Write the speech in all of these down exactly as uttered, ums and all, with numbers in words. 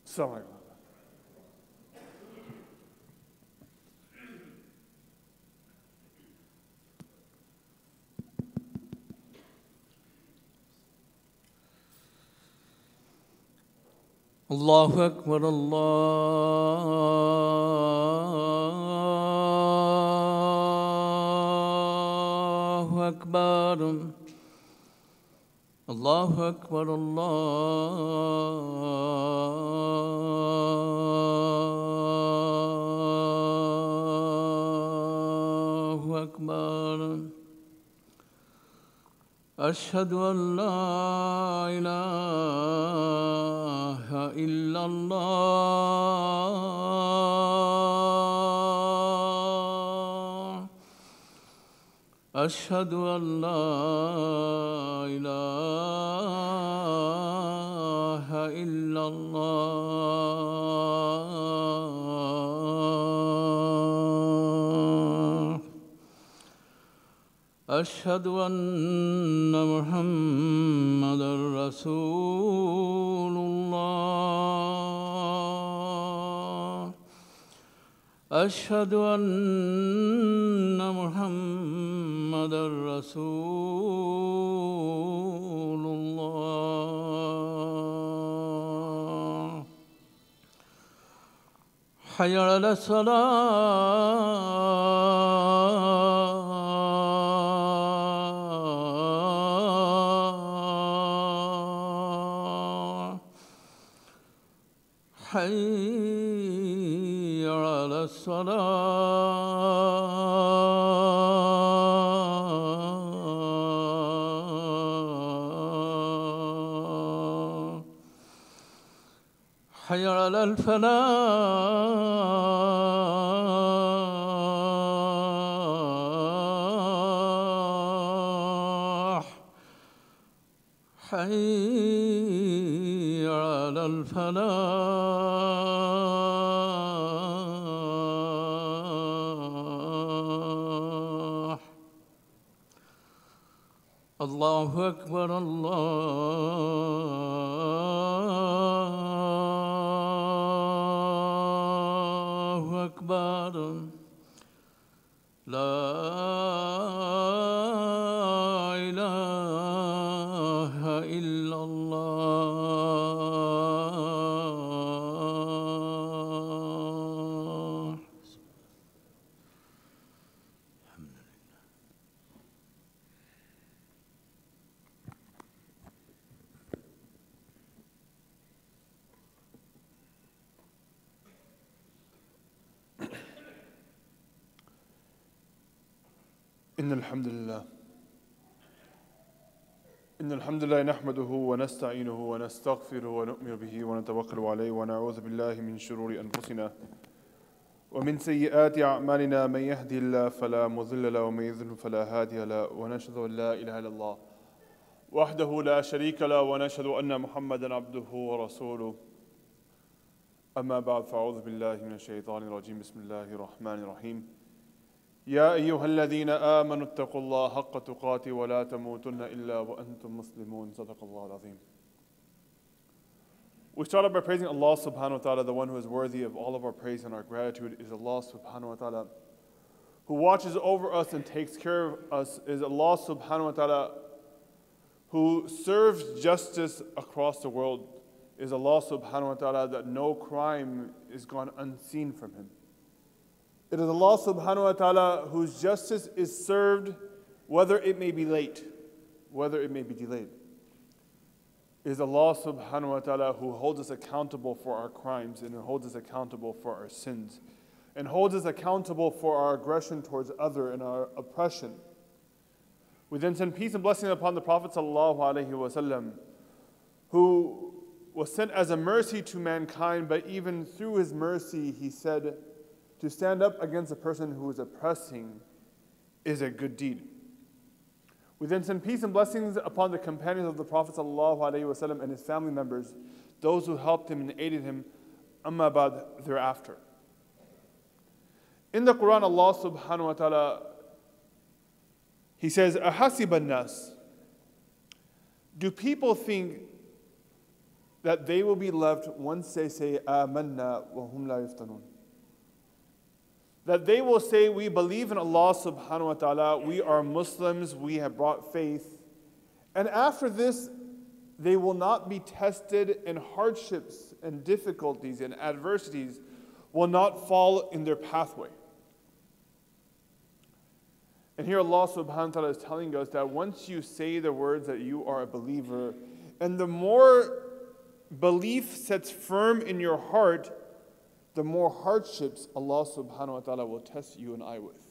Assalamu alaikum. الله أكبر الله أكبر الله أكبر الله أكبر أشهد أن لا إله إلا الله أشهد أن لا إله إلا الله أشهد أن محمدًا رسول الله أشهد أن محمدًا رسول الله حي على الصلاة حي على الصلاة حي على الفلاح حي على الفلاح الله أكبر الله أكبر لا إله إلا الله إن الحمد لله إن الحمد لله نحمده ونستعينه ونستغفره ونؤمن به ونتوكل عليه ونعوذ بالله من شرور أنفسنا ومن سيئات أعمالنا من يهدي الله فلا مضل له ومن يضلل فلا هادي له ونشهد أن لا إله إلا الله وحده لا شريك له ونشهد أن محمدا عبده ورسوله أما بعد فأعوذ بالله من الشيطان الرجيم بسم الله الرحمن الرحيم يا أيها الذين آمنوا اتقوا الله حق تقاته ولا تموتن إلا وأنتم مسلمون صدق الله العظيم. We start off by praising Allah subhanahu wa ta'ala. The one who is worthy of all of our praise and our gratitude is Allah subhanahu wa ta'ala. Who watches over us and takes care of us is Allah subhanahu wa ta'ala. Who serves justice across the world is Allah subhanahu wa ta'ala, that no crime is gone unseen from Him. It is Allah subhanahu wa ta'ala whose justice is served whether it may be late, whether it may be delayed. It is Allah subhanahu wa ta'ala who holds us accountable for our crimes and holds us accountable for our sins and holds us accountable for our aggression towards other and our oppression. We then send peace and blessing upon the Prophet sallallahu alaihi wasallam, who was sent as a mercy to mankind, but even through his mercy he said, to stand up against a person who is oppressing is a good deed. We then send peace and blessings upon the companions of the Prophet ﷺ and his family members, those who helped him and aided him, amma ba'd, thereafter. In the Quran, Allah subhanahu wa ta'ala, He says, أَحَسِبَ النَّاسِ Do people think that they will be left once they say, آمنا وهم لا يفتنون. That they will say, we believe in Allah subhanahu wa ta'ala, we are Muslims, we have brought faith. And after this, they will not be tested, and hardships and difficulties and adversities will not fall in their pathway. And here Allah subhanahu wa ta'ala is telling us that once you say the words that you are a believer, and the more belief sets firm in your heart, the more hardships Allah subhanahu wa ta'ala will test you and I with.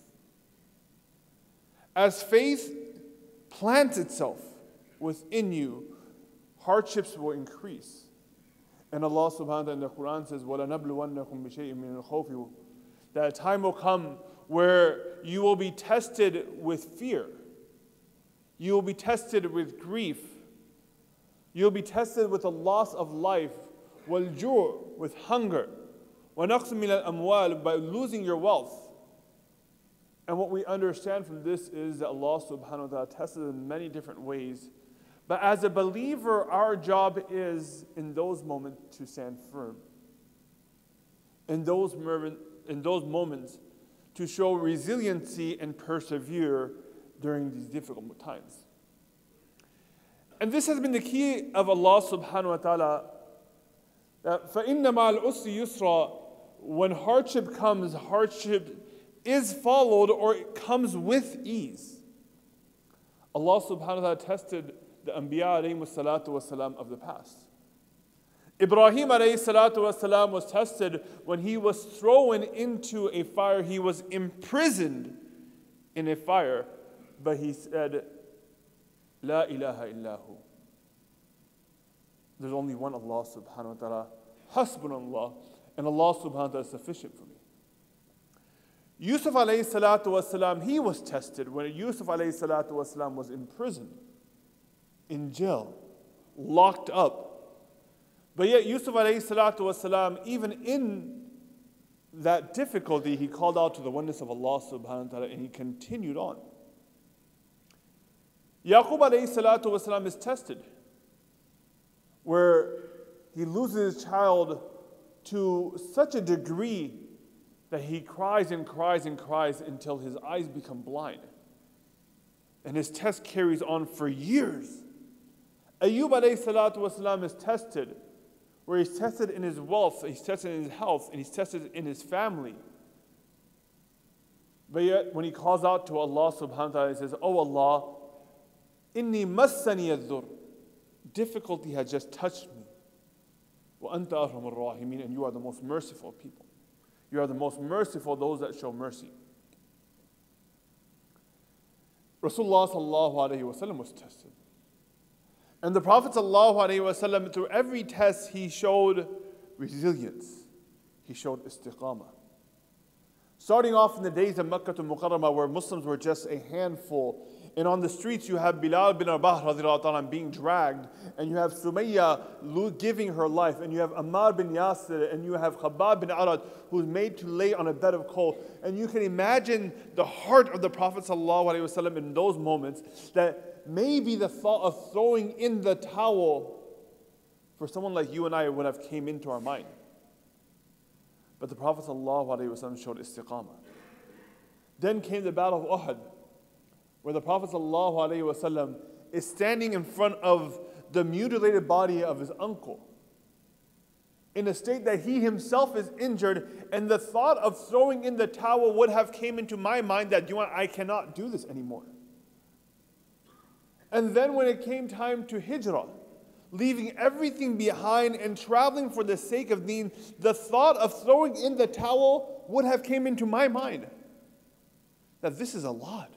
As faith plants itself within you, hardships will increase. And Allah subhanahu wa ta'ala in the Quran says, وَلَنَبْلُوَنَّكُمْ بِشَيْءٍ مِّنَ الْخَوْفِ, that a time will come where you will be tested with fear. You will be tested with grief. You'll be tested with the loss of life, وَالْجُوعِ, with hunger, وَنَقْصٍ مِّنَ الْأَمْوَالِ, by losing your wealth. And what we understand from this is that Allah subhanahu wa ta'ala tested in many different ways. But as a believer, our job is in those moments to stand firm. In those, in those moments to show resiliency and persevere during these difficult times. And this has been the key of Allah subhanahu wa ta'ala, that فَإِنَّ مَعَ الْعُسْرِ يُسْرًا, when hardship comes, hardship is followed or it comes with ease. Allah subhanahu wa ta'ala tested the Anbiya alayhi salatu wasalam of the past. Ibrahim alayhi salatu wasalam was tested when he was thrown into a fire. He was imprisoned in a fire, but he said, La ilaha illahu. There's only one Allah subhanahu wa ta'ala. Hasbunallah. And Allah subhanahu wa ta'ala is sufficient for me. Yusuf alayhi salatu wasalam, he was tested when Yusuf alayhi salatu wasalam was imprisoned, in jail, locked up. But yet Yusuf alayhi salatu wasalam, even in that difficulty, he called out to the oneness of Allah subhanahu wa ta'ala, and he continued on. Yaqub alayhi salatu wasalam is tested, where he loses his child to such a degree that he cries and cries and cries until his eyes become blind. And his test carries on for years. Ayyub alayhi salatu wasalam is tested, where he's tested in his wealth, he's tested in his health, and he's tested in his family. But yet, when he calls out to Allah subhanahu wa ta'ala, he says, Oh Allah, inni massani ad-dur, difficulty has just touched me. Wa anta arhamur rahimin, and you are the most merciful people. You are the most merciful, those that show mercy. Rasulullah sallallahu alayhi wa sallam was tested. And the Prophet sallallahu alayhi wa sallam, through every test, he showed resilience. He showed istiqamah. Starting off in the days of Makkah to Mukarramah, where Muslims were just a handful, and on the streets you have Bilal bin Rabah radiallahu ta'ala being dragged, and you have Sumayya giving her life, and you have Ammar bin Yasir, and you have Khabbab bin Arad, who's made to lay on a bed of coal. And you can imagine the heart of the Prophet sallallahu alaihi wasallam in those moments, that maybe the thought of throwing in the towel for someone like you and I would have came into our mind. But the Prophet ﷺ showed istiqamah. Then came the battle of Uhud, where the Prophet ﷺ is standing in front of the mutilated body of his uncle, in a state that he himself is injured, and the thought of throwing in the towel would have came into my mind that, you know, I cannot do this anymore. And then when it came time to hijrah, leaving everything behind and traveling for the sake of deen, the thought of throwing in the towel would have came into my mind. That this is a lot.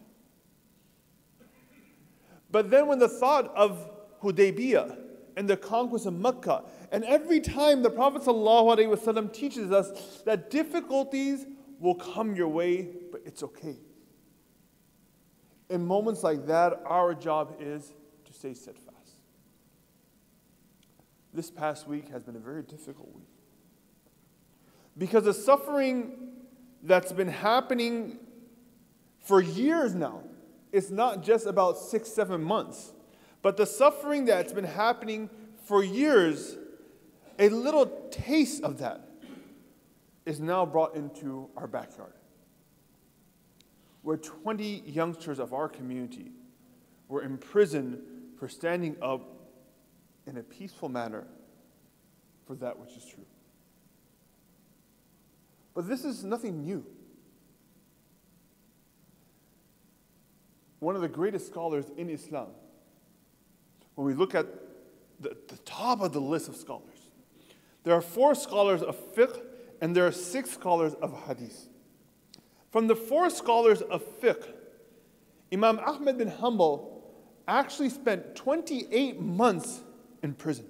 But then when the thought of Hudaybiyah and the conquest of Mecca, and every time the Prophet ﷺ teaches us that difficulties will come your way, but it's okay. In moments like that, our job is to stay steadfast. This past week has been a very difficult week. Because the suffering that's been happening for years now, it's not just about six, seven months, but the suffering that's been happening for years a little taste of that is now brought into our backyard, where twenty youngsters of our community were imprisoned for standing up in a peaceful manner for that which is true. But this is nothing new. One of the greatest scholars in Islam, when we look at the, the top of the list of scholars, there are four scholars of fiqh and there are six scholars of hadith. From the four scholars of fiqh, Imam Ahmad bin Hanbal actually spent twenty-eight months in prison.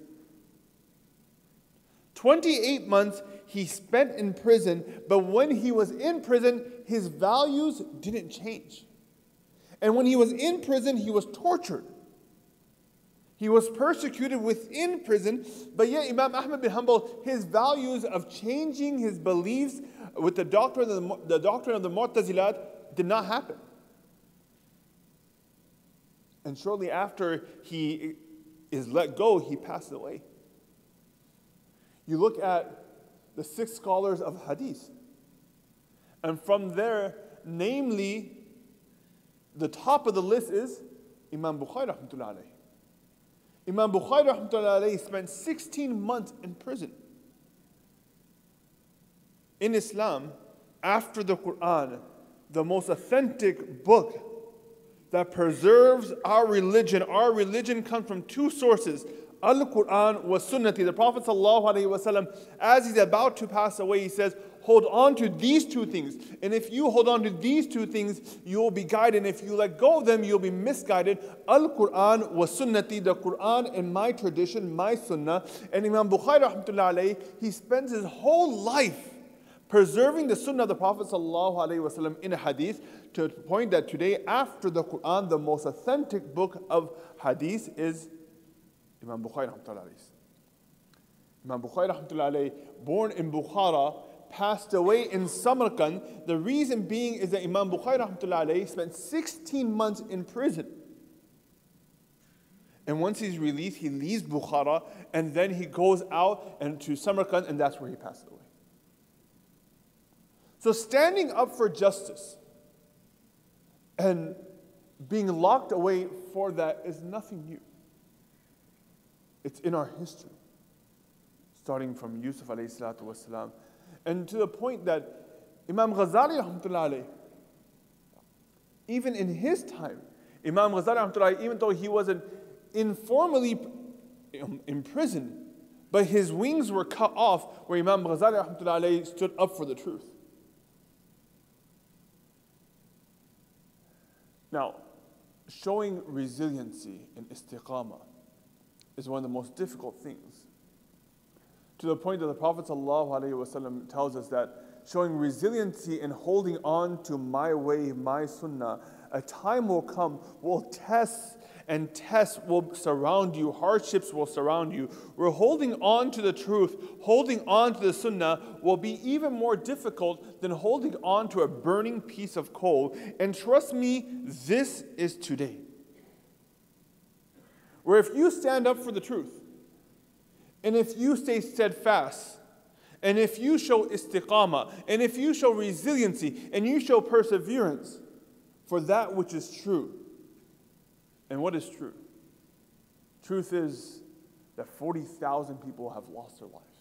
twenty-eight months he spent in prison, but when he was in prison, his values didn't change. And when he was in prison, he was tortured. He was persecuted within prison, but yet Imam Ahmad bin Hanbal, his values of changing his beliefs with the doctrine of the, the doctrine of the Mu'tazilat did not happen. And shortly after he is let go, he passed away. You look at the six scholars of hadith, and from there, namely, the top of the list is Imam Bukhari rahmatullahi alayhi. Imam Bukhari rahmatullahi alayhi spent sixteen months in prison. In Islam, after the Quran, the most authentic book that preserves our religion, our religion comes from two sources, Al-Quran wa Sunnati. The Prophet sallallahu alaihi wasallam, as he's about to pass away, he says, hold on to these two things. And if you hold on to these two things, you will be guided. And if you let go of them, you'll be misguided. Al-Quran wa Sunnati, the Quran and my tradition, my Sunnah. And Imam Bukhari rahmatullahi alayhi, he spends his whole life preserving the Sunnah of the Prophet sallallahu alaihi wasallam in a hadith, to the point that today, after the Quran, the most authentic book of hadith is Imam Bukhari rahmatullahi alayhi. Imam Bukhari rahmatullahi alayhi, born in Bukhara, passed away in Samarkand. The reason being is that Imam Bukhari rahmatullahi alayhi spent sixteen months in prison. And once he's released, he leaves Bukhara, and then he goes out and to Samarkand, and that's where he passed away. So standing up for justice and being locked away for that is nothing new. It's in our history, starting from Yusuf alayhi salatu wasalam, and to the point that Imam Ghazali rahmatullahi alayhi, even in his time, Imam Ghazali rahmatullahi alayhi, even though he wasn't informally imprisoned, but his wings were cut off, where Imam Ghazali rahmatullahi alayhi stood up for the truth. Now, showing resiliency and istiqamah is one of the most difficult things. To the point that the Prophet ﷺ tells us that showing resiliency and holding on to my way, my sunnah, a time will come, will test and tests will surround you, hardships will surround you. We're holding on to the truth, holding on to the sunnah will be even more difficult than holding on to a burning piece of coal. And trust me, this is today. Where if you stand up for the truth, and if you stay steadfast, and if you show istiqamah, and if you show resiliency, and you show perseverance for that which is true. And what is true? Truth is that forty thousand people have lost their lives.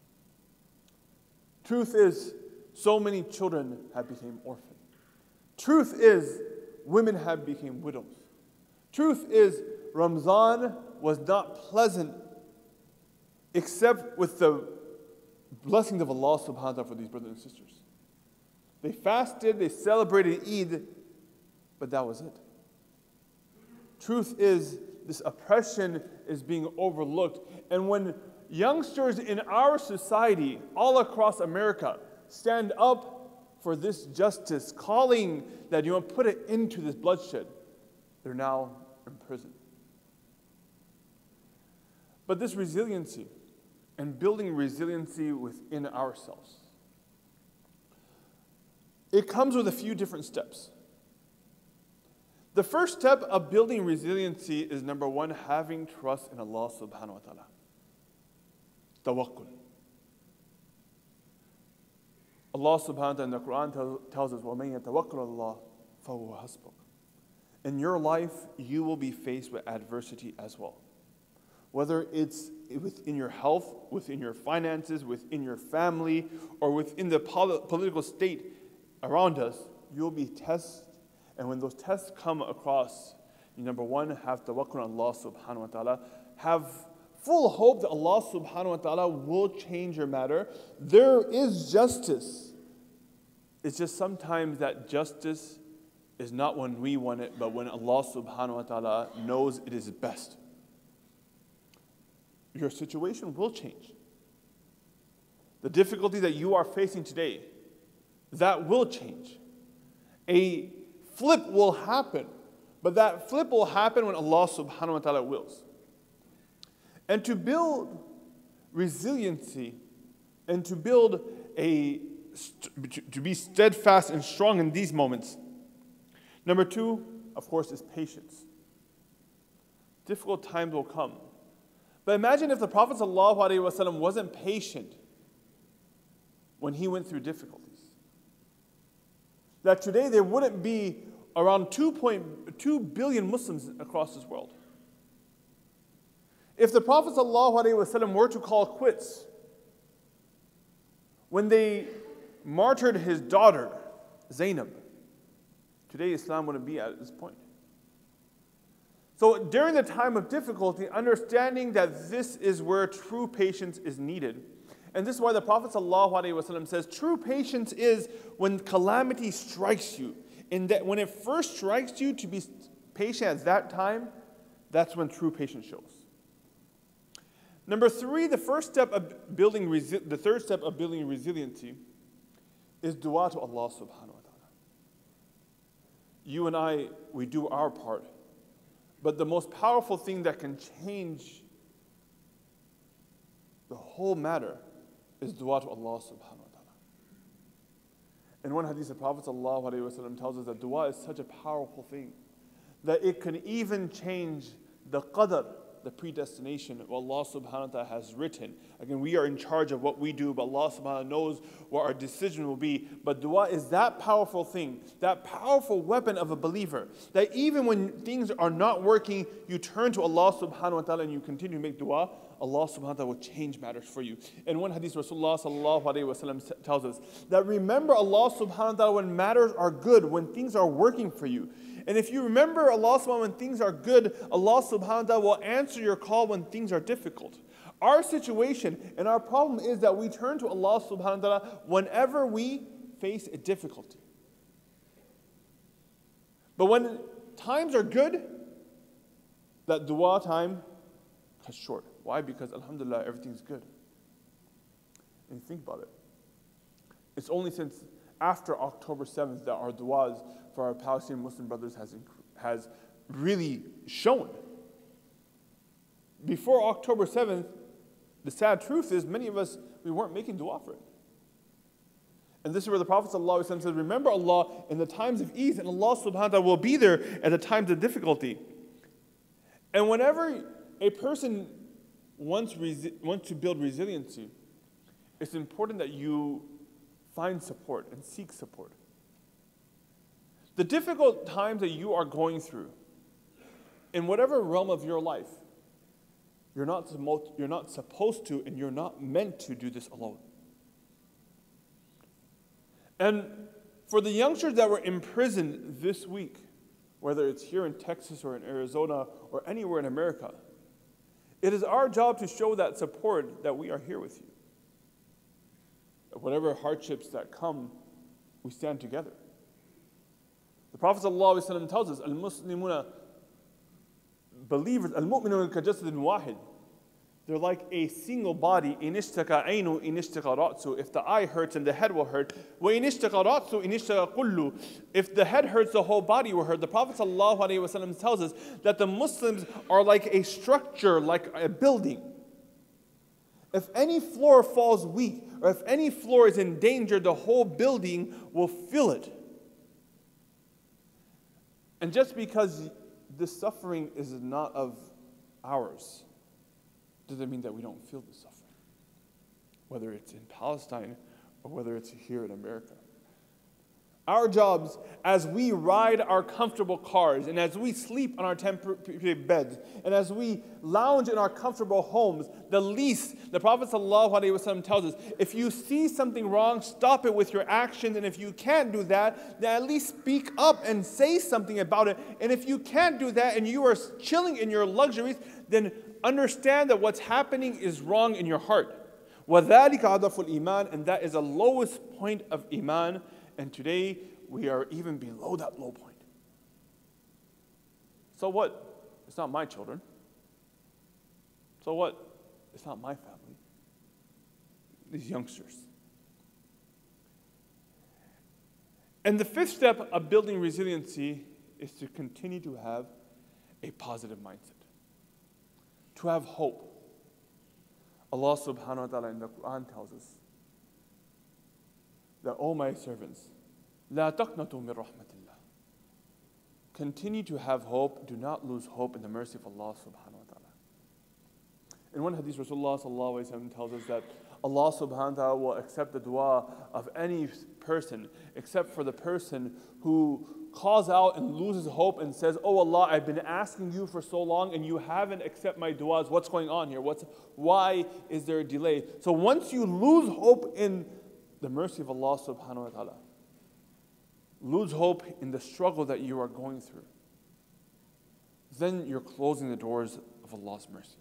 Truth is so many children have become orphaned. Truth is women have become widows. Truth is Ramadan was not pleasant except with the blessings of Allah subhanahu wa ta'ala for these brothers and sisters. They fasted, they celebrated Eid, but that was it. Truth is, this oppression is being overlooked. And when youngsters in our society, all across America, stand up for this justice, calling that you want to put it into this bloodshed, they're now in prison. But this resiliency and building resiliency within ourselves, it comes with a few different steps. The first step of building resiliency is, number one, having trust in Allah subhanahu wa ta'ala. tawakkul. Allah subhanahu wa ta'ala in the Quran tell, tells us, وَمَن يَتَوَكَّلَ اللَّهِ فَهُوَ حَسْبُكَ. In your life, you will be faced with adversity as well. Whether it's within your health, within your finances, within your family, or within the pol- political state around us, you'll be tested. And when those tests come across, you number one, have tawakkul on Allah subhanahu wa ta'ala. Have full hope that Allah subhanahu wa ta'ala will change your matter. There is justice. It's just sometimes that justice is not when we want it, but when Allah subhanahu wa ta'ala knows it is best. Your situation will change. The difficulty that you are facing today, that will change. A flip will happen, but that flip will happen when Allah subhanahu wa ta'ala wills. And to build resiliency and to build a, to be steadfast and strong in these moments, number two, of course, is patience. Difficult times will come. But imagine if the Prophet ﷺ wasn't patient when he went through difficulties. That today there wouldn't be around two point two billion Muslims across this world. If the Prophet ﷺ were to call quits when they martyred his daughter, Zainab, today Islam wouldn't be at this point. So during the time of difficulty, understanding that this is where true patience is needed. And this is why the Prophet ﷺ says, true patience is when calamity strikes you. And that when it first strikes you, to be patient at that time, that's when true patience shows. Number three, the first step of building, resi- the third step of building resiliency is dua to Allah subhanahu wa ta'ala. You and I, we do our part. But the most powerful thing that can change the whole matter is dua to Allah subhanahu wa ta'ala. In one hadith, the Prophet sallallahu alaihi wasallam tells us that dua is such a powerful thing that it can even change the qadr, the predestination of Allah subhanahu wa ta'ala has written. Again, we are in charge of what we do, but Allah subhanahu wa ta'ala knows what our decision will be. But dua is that powerful thing, that powerful weapon of a believer, that even when things are not working, you turn to Allah subhanahu wa ta'ala and you continue to make dua, Allah subhanahu wa ta'ala will change matters for you. In one hadith, Rasulullah sallallahu alayhi wa sallam tells us that remember Allah subhanahu wa ta'ala when matters are good, when things are working for you. And if you remember Allah subhanahu wa ta'ala when things are good, Allah subhanahu wa ta'ala will answer your call when things are difficult. Our situation and our problem is that we turn to Allah subhanahu wa ta'ala whenever we face a difficulty. But when times are good, that dua time cuts short. Why? Because alhamdulillah, everything's good. And think about it. It's only since after October seventh that our duas for our Palestinian Muslim brothers has, has really shown. Before October seventh, the sad truth is many of us, we weren't making dua for it. And this is where the Prophet ﷺ says, remember Allah in the times of ease, and Allah subhanahu wa ta'ala will be there at the times of difficulty. And whenever a person wants, resi- wants to build resiliency, it's important that you find support and seek support. The difficult times that you are going through, in whatever realm of your life, you're not, you're not supposed to and you're not meant to do this alone. And for the youngsters that were imprisoned this week, whether it's here in Texas or in Arizona or anywhere in America, it is our job to show that support that we are here with you. Whatever hardships that come, we stand together. The Prophet ﷺ tells us, Al-Muslimuna, believers, Al-Mu'minuna kajasadin wahid. They're like a single body. إِنِ اشْتَكَى عَيْنُ إِنِ اشْتَكَى رَأْسُ. If the eye hurts, and the head will hurt. وَإِنِ اشْتَكَى رَأْسُ إِنِ اشْتَكَى كُلُّ. If the head hurts, the whole body will hurt. The Prophet ﷺ tells us that the Muslims are like a structure, like a building. If any floor falls weak, or if any floor is in danger, the whole building will feel it. And just because this suffering is not of ours, doesn't mean that we don't feel the suffering. whether it's in Palestine or whether it's here in America. Our jobs, as we ride our comfortable cars, and as we sleep on our temporary beds, and as we lounge in our comfortable homes, the least, the Prophet ﷺ tells us, if you see something wrong, stop it with your actions, and if you can't do that, then at least speak up and say something about it. And if you can't do that and you are chilling in your luxuries, then understand that what's happening is wrong in your heart. وَذَلِكَ عَضَفُ الْإِيمَانِ, and that is the lowest point of Iman. And today, we are even below that low point. So what? It's not my children. So what? It's not my family. These youngsters. And the fifth step of building resiliency is to continue to have a positive mindset. To have hope. Allah subhanahu wa ta'ala in the Quran tells us that, O my servants, لا تقنطوا من رحمة الله. Continue to have hope. Do not lose hope in the mercy of Allah subhanahu wa ta'ala. In one hadith, Rasulullah sallallahu alayhi wa sallam tells us that Allah subhanahu wa ta'ala will accept the dua of any person except for the person who calls out and loses hope and says, Oh Allah, I've been asking you for so long and you haven't accepted my duas. What's going on here? What's, why is there a delay? So once you lose hope in the mercy of Allah subhanahu wa ta'ala, lose hope in the struggle that you are going through, then you're closing the doors of Allah's mercy.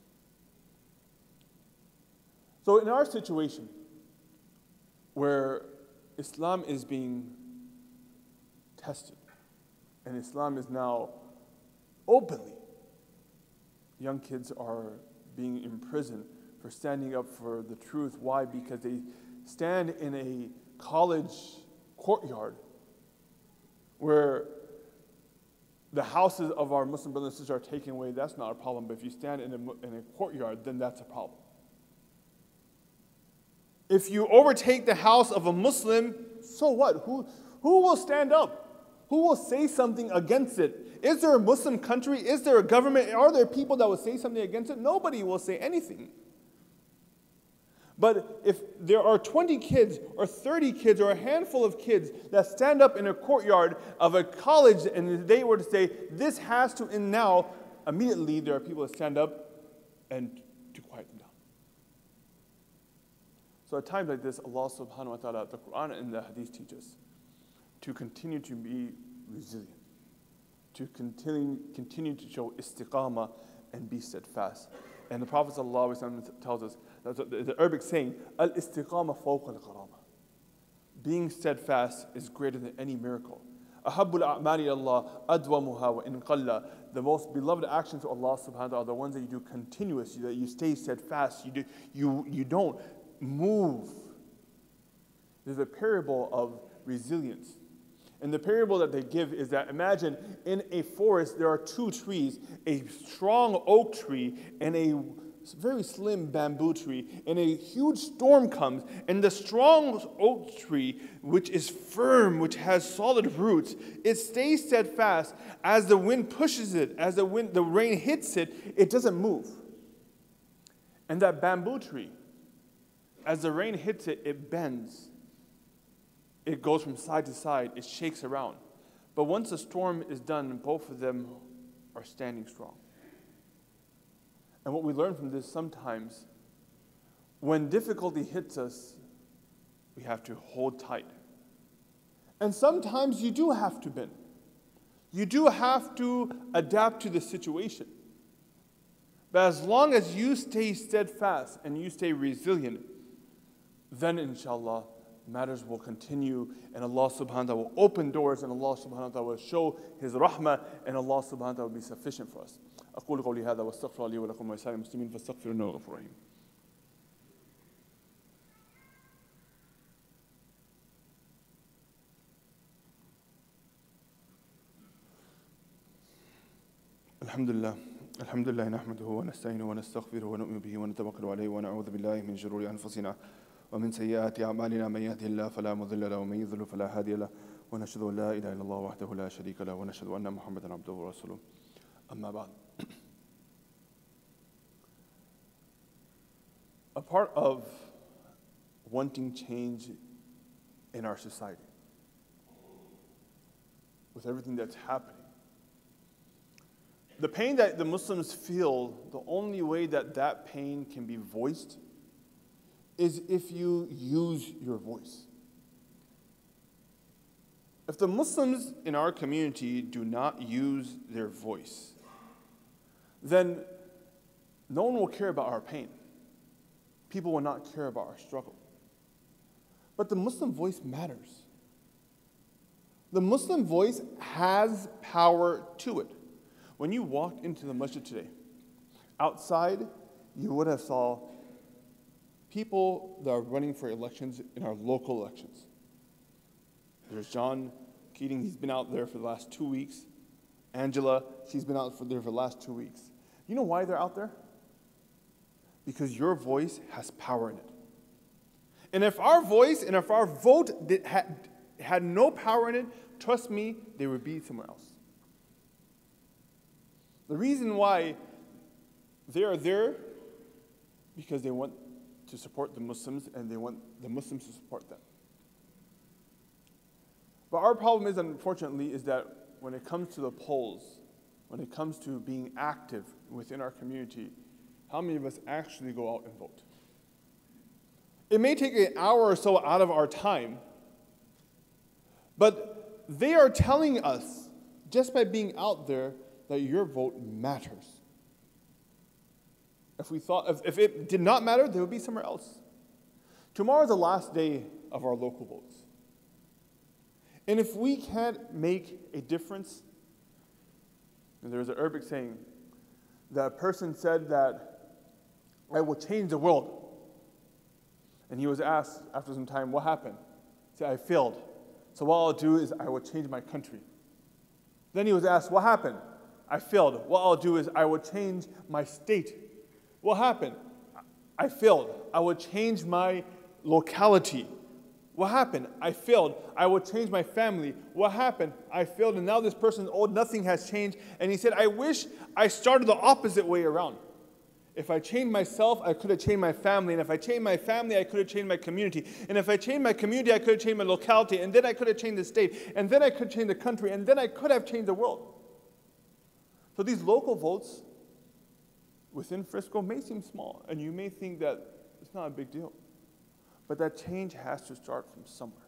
So in our situation, where Islam is being tested, and Islam is now openly, young kids are being imprisoned for standing up for the truth. Why? Because they stand in a college courtyard where the houses of our Muslim brothers and sisters are taken away. That's not a problem. But if you stand in a, in a courtyard, then that's a problem. If you overtake the house of a Muslim, so what? Who, who will stand up? Who will say something against it? Is there a Muslim country? Is there a government? Are there people that will say something against it? Nobody will say anything. But if there are twenty kids or thirty kids or a handful of kids that stand up in a courtyard of a college and they were to say, this has to end now, immediately there are people that stand up and to quiet them down. So at times like this, Allah subhanahu wa ta'ala, the Quran and the Hadith teach us to continue to be resilient, to continue, continue to show istiqamah and be steadfast. And the Prophet ﷺ tells us, the Arabic saying, al-istiqamah fawqa al-qarama. Being steadfast is greater than any miracle. Ahabbul a'mali Allah adwamuha wa in qalla. The most beloved actions to Allah subhanahu wa ta'ala are the ones that you do continuously, that you stay steadfast, you, do, you, you don't move. There's a parable of resilience. And the parable that they give is that, imagine in a forest there are two trees, a strong oak tree and a very slim bamboo tree, and a huge storm comes, and the strong oak tree, which is firm, which has solid roots, it stays steadfast. As the wind pushes it, as the wind, the rain hits it, it doesn't move. And that bamboo tree, as the rain hits it, it bends. It goes from side to side, it shakes around. But once the storm is done, both of them are standing strong. And what we learn from this, sometimes, when difficulty hits us, we have to hold tight. And sometimes you do have to bend. You do have to adapt to the situation. But as long as you stay steadfast and you stay resilient, then inshallah, matters will continue, and Allah subhanahu wa ta'ala will open doors, and Allah subhanahu wa ta'ala will show His rahmah, and Allah subhanahu wa ta'ala will be sufficient for us. أقول قولي هذا واستغفر لي ولكم ولسائر المسلمين فاستغفروا إنه غفور رحيم. الحمد لله الحمد لله نحمده ونستعينه ونستغفره ونؤمن به ونتوكل عليه ونعوذ بالله من شرور أنفسنا ومن سيئات أعمالنا من يهده الله فلا مضل له ومن يضلل فلا هادي له ونشهد أن لا إله إلا الله وحده لا شريك له ونشهد أن محمدا عبده ورسوله أما بعد. A part of wanting change in our society. With everything that's happening. The pain that the Muslims feel, the only way that that pain can be voiced is if you use your voice. If the Muslims in our community do not use their voice, then no one will care about our pain. People will not care about our struggle. But the Muslim voice matters. The Muslim voice has power to it. When you walked into the masjid today, outside you would have saw people that are running for elections in our local elections. There's John Keating, he's been out there for the last two weeks. Angela, she's been out for there for the last two weeks. You know why they're out there? Because your voice has power in it. And if our voice and if our vote did, had, had no power in it, trust me, they would be somewhere else. The reason why they are there, because they want to support the Muslims and they want the Muslims to support them. But our problem is, unfortunately, is that when it comes to the polls, when it comes to being active within our community, how many of us actually go out and vote? It may take an hour or so out of our time, but they are telling us, just by being out there, that your vote matters. If we thought, if, if it did not matter, they would be somewhere else. Tomorrow is the last day of our local votes. And if we can't make a difference, and there's an Arabic saying, that a person said that I will change the world. And he was asked after some time, what happened? He said, I failed. So what I'll do is I will change my country. Then he was asked, what happened? I failed. What I'll do is I will change my state. What happened? I failed. I will change my locality. What happened? I failed. I will change my family. What happened? I failed. And now this person is old. Nothing has changed. And he said, I wish I started the opposite way around. If I changed myself, I could have changed my family. And if I changed my family, I could have changed my community. And if I changed my community, I could have changed my locality. And then I could have changed the state. And then I could change the country. And then I could have changed the world. So these local votes within Frisco may seem small. And you may think that it's not a big deal. But that change has to start from somewhere.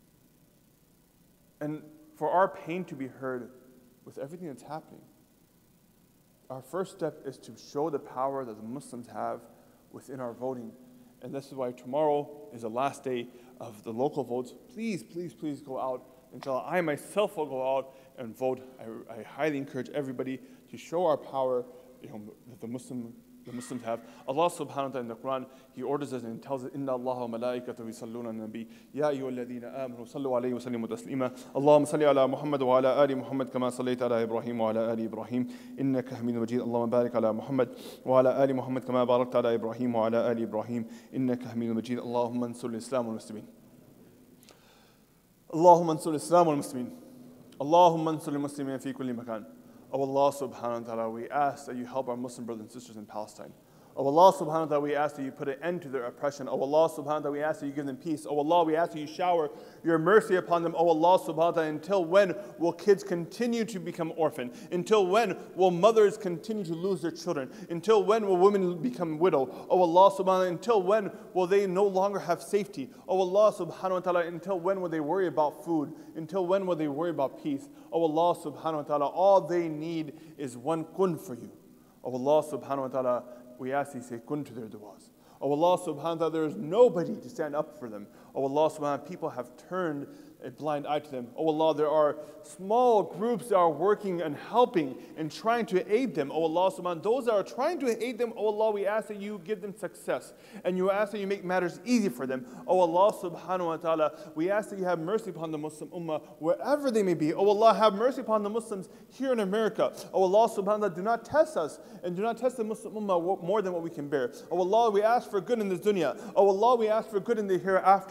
And for our pain to be heard with everything that's happening, our first step is to show the power that the Muslims have within our voting. And this is why tomorrow is the last day of the local votes. Please, please, please go out. Inshallah, I myself will go out and vote. I, I highly encourage everybody to show our power, you know, that the Muslim The Muslims have. Allah subhanahu wa ta'ala in the Quran, He orders us and tells us, Inna Allah wa malaikatahu yusalluna ala nabi. Ya ayyuha alladhina amanu sallu alayhi wa sallimu taslima. Allahumma salli ala Muhammad wa ala ali Muhammad kama sallaita ala Ibrahim wa ala ali Ibrahim. Innaka hamidun majid. Allahumma barik ala Muhammad wa ala ali Muhammad kama barakta ala Ibrahim wa ala ali Ibrahim. Innaka hamidun majid. Allahumma ansur al-Islam wal Muslimin. Allahumma ansur al-Islam wal Muslimin. Allahumma ansur al-Muslimin fi kulli makan. Oh Allah subhanahu wa ta'ala, we ask that you help our Muslim brothers and sisters in Palestine. Oh Allah subhanahu wa ta'ala, we ask that you put an end to their oppression. Oh Allah subhanahu wa ta'ala, we ask that you give them peace. Oh Allah, we ask that you shower your mercy upon them. Oh Allah subhanahu wa ta'ala, until when will kids continue to become orphaned? Until when will mothers continue to lose their children? Until when will women become widow? Oh Allah subhanahu wa ta'ala, until when will they no longer have safety? Oh Allah subhanahu wa ta'ala, until when will they worry about food? Until when will they worry about peace? Oh Allah subhanahu wa ta'ala, all they need is one kun for you. Oh Allah subhanahu wa ta'ala, we ask you to say kun to their du'as. Oh Allah subhanahu wa ta'ala, there is nobody to stand up for them. Oh Allah subhanahu wa ta'ala, people have turned a blind eye to them. Oh Allah, there are small groups that are working and helping and trying to aid them. Oh Allah subhanahu wa ta'ala, those that are trying to aid them, oh Allah, we ask that you give them success. And you ask that you make matters easy for them. Oh Allah subhanahu wa ta'ala, we ask that you have mercy upon the Muslim ummah wherever they may be. Oh Allah, have mercy upon the Muslims here in America. Oh Allah subhanahu wa ta'ala, do not test us and do not test the Muslim ummah more than what we can bear. Oh Allah, we ask for good in this dunya. Oh Allah, we ask for good in the hereafter.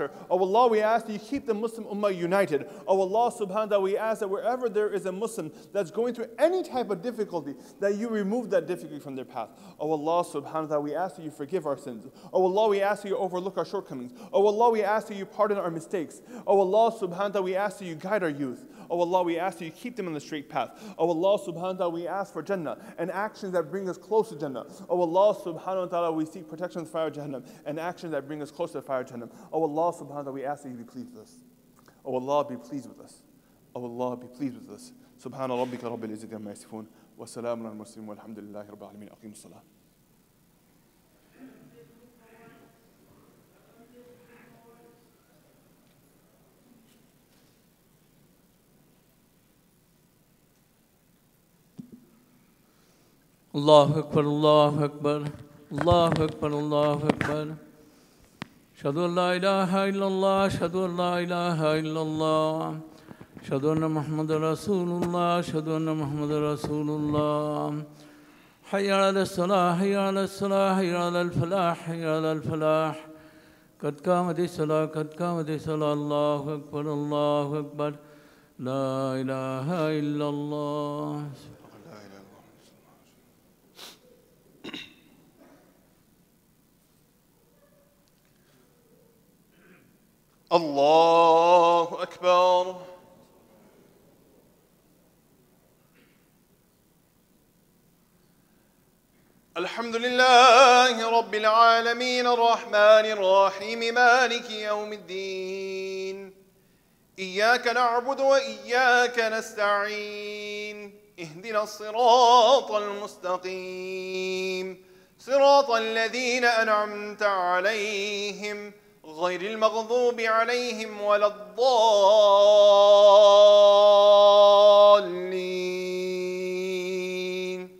together. Oh Allah, we ask that you keep the Muslim Ummah united. Oh Allah subhanahu wa ta'ala, we ask that wherever there is a Muslim that's going through any type of difficulty, that you remove that difficulty from their path. Oh Allah subhanahu wa ta'ala, we ask that you forgive our sins. Oh Allah, we ask that you overlook our shortcomings. Oh Allah, we ask that you pardon our mistakes. Oh Allah subhanahu wa ta'ala, we ask that you guide our youth. Oh Allah, we ask that you keep them on the straight path. Oh Allah subhanahu wa ta'ala, we ask for Jannah and actions that bring us close to Jannah. Oh Allah subhanahu wa ta'ala, we seek protection from the fire of Jahannam and actions that bring us close to the fire of Jahannam. Oh Allah subhanahu wa ta'ala, we ask that you be pleased with us. Oh Allah, be pleased with us. Oh Allah, be pleased with us. Subhana rabbika rabbil izzati amma yasifun. Wa salamun al muslimin walhamdulillahi rabbil alamin. Aqim as-salah. Allahu Akbar, Allahu Akbar, Allahu Akbar, Allahu Akbar. Ashhadu an la ilaha illallah, ashhadu an la ilaha illallah. Ashhadu anna Muhammadar Rasulullah, ashhadu anna Muhammadar Rasulullah. Hayya ala salah, hayya ala salah, hayya ala al-falah, hayya ala al-falah. Qad qamati salah, qad qamati salah. Allahu Akbar, Allahu Akbar. La ilaha illallah. Allahu Akbar. Alhamdulillahi Rabbil Alameen Ar-Rahmanir Rahim Maliki Yawmiddin. Iyyaka na'budu wa iyyaka nasta'in. Ihdina as-siratal mustaqim. Siratal ladhina an'amta alayhim. غير المغضوب عليهم ولا الضالين.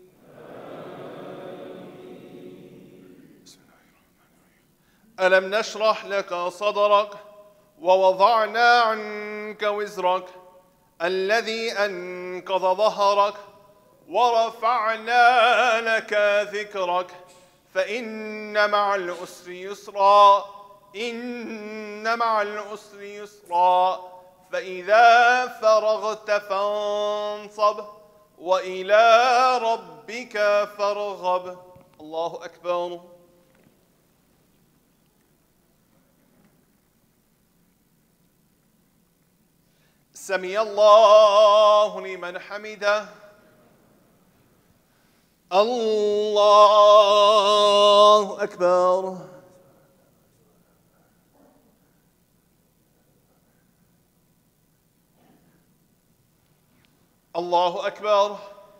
ألم نشرح لك صدرك ووضعنا عنك وزرك الذي أنقض ظهرك ورفعنا لك ذكرك فإن مع العسر يسرا إن مع العسر يسرا فإذا فرغت فانصب وإلى ربك فارغب. الله أكبر. سمع الله لمن حمده. الله أكبر. الله أكبر.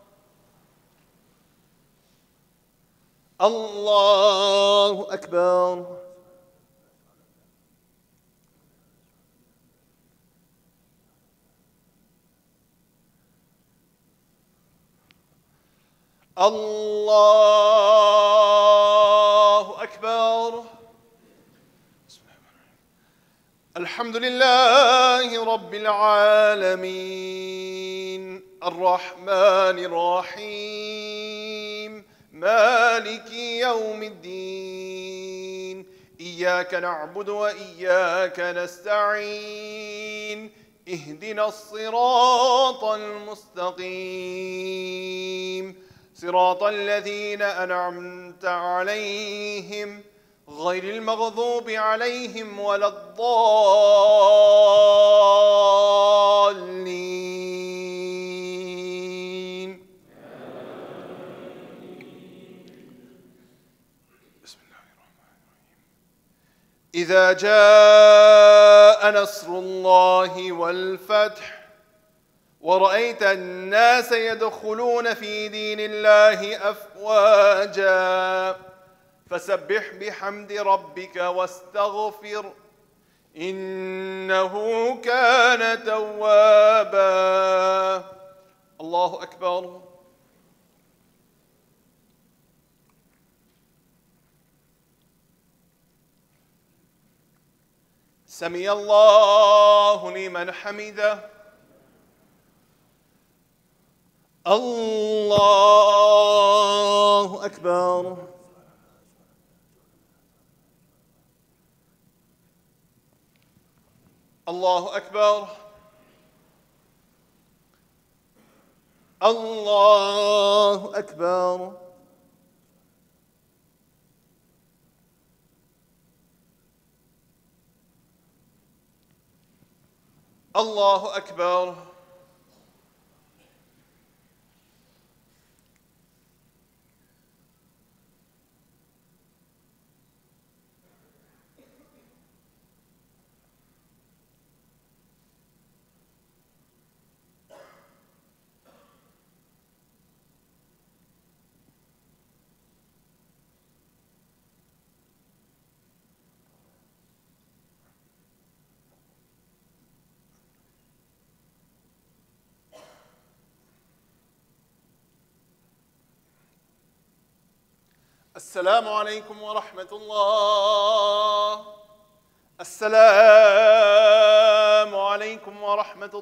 الله أكبر. الله أكبر. الحمد لله رب العالمين الرحمن الرحيم مالك يوم الدين. إياك نعبد وإياك نستعين. اهدنا الصراط المستقيم صراط الذين أنعمت عليهم غير المغضوب عليهم ولا الضالين. بسم الله الرحمن الرحيم. إذا جاء نصر الله والفتح ورأيت الناس يدخلون في دين الله أفواجا فسبح بحمد ربك واستغفر إنه كان توابا. الله أكبر. سمع الله لمن حمده. الله أكبر. Allahu Akbar. Allahu Akbar. Allahu Akbar. السلام عليكم ورحمة الله. السلام عليكم ورحمة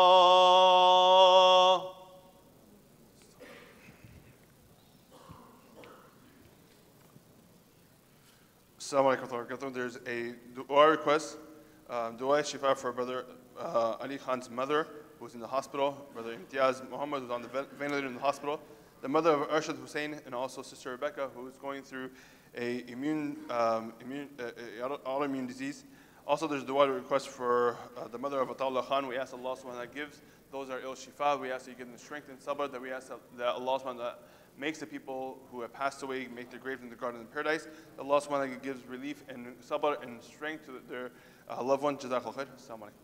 الله. Assalamu alaikum wa rahmatullahi. There's a dua request, um, dua shifa for brother uh, Ali Khan's mother, who's in the hospital, brother Imtiaz Muhammad, who's on the ventilator in the hospital, the mother of Arshad Hussein, and also sister Rebecca, who is going through a immune, um, immune uh, uh, autoimmune disease. Also, there's dua request for uh, the mother of Atallah Khan. We ask Allah subhanahu wa ta'ala gives those are ill shifa. We ask that you give them strength and sabr, that we ask that Allah subhanahu wa ta'ala makes the people who have passed away make their graves in the garden of paradise. Allah subhanahu wa ta'ala gives relief and sabr and strength to their uh, loved ones. Jazakallah khair. Assalamu alaikum.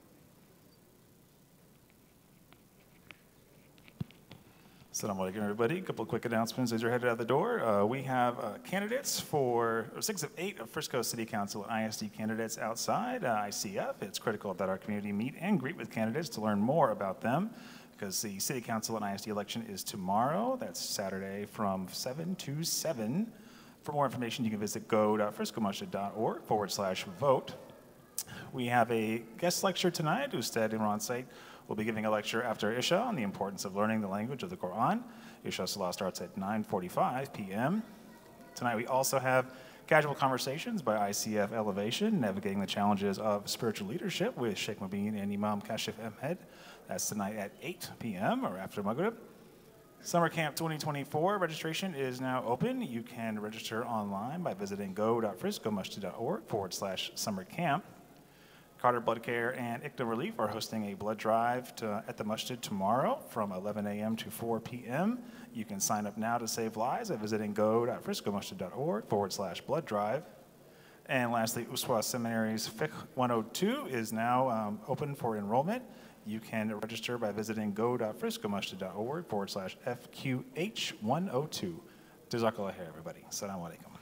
Assalamu alaikum, everybody. A couple of quick announcements as you're headed out the door. Uh, we have uh, candidates for six of eight of Frisco City Council and I S D candidates outside uh, I C F. It's critical that our community meet and greet with candidates to learn more about them, because the City Council and I S D election is tomorrow. That's Saturday from seven to seven. For more information, you can visit go.friscomasjid.org forward slash vote. We have a guest lecture tonight. Ustad Imran Said will be giving a lecture after Isha on the importance of learning the language of the Quran. Isha Salah starts at nine forty-five p m Tonight we also have Casual Conversations by I C F Elevation, Navigating the Challenges of Spiritual Leadership with Sheikh Mubin and Imam Kashif Ahmed. That's tonight at eight p m or after Maghrib. Summer Camp twenty twenty-four registration is now open. You can register online by visiting go.friscomasjid.org forward slash summer camp. Carter Blood Care and I C T A Relief are hosting a blood drive to, at the Masjid tomorrow from eleven a m to four p m You can sign up now to save lives by visiting go.friscomasjid.org forward slash blood drive. And lastly, Uswa Seminary's Fiqh one oh two is now um, open for enrollment. You can register by visiting go.friscomasjid.org forward slash F Q H one oh two. Jazakallah khair, everybody. Assalamu alaikum.